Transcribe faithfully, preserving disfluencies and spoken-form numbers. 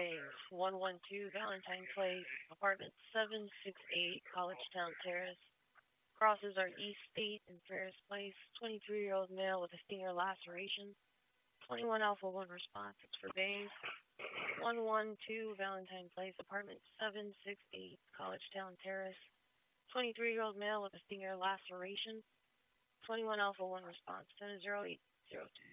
Bays, one one two Valentine Place, apartment seven six eight, Collegetown Terrace. Crosses are East State and Ferris Place. twenty-three-year-old male with a stinger laceration. twenty-one Alpha one response. It's for Bays. one one two Valentine Place, apartment seven six eight, Collegetown Terrace. twenty-three-year-old male with a stinger laceration. twenty-one Alpha one response. ten zero eight zero two.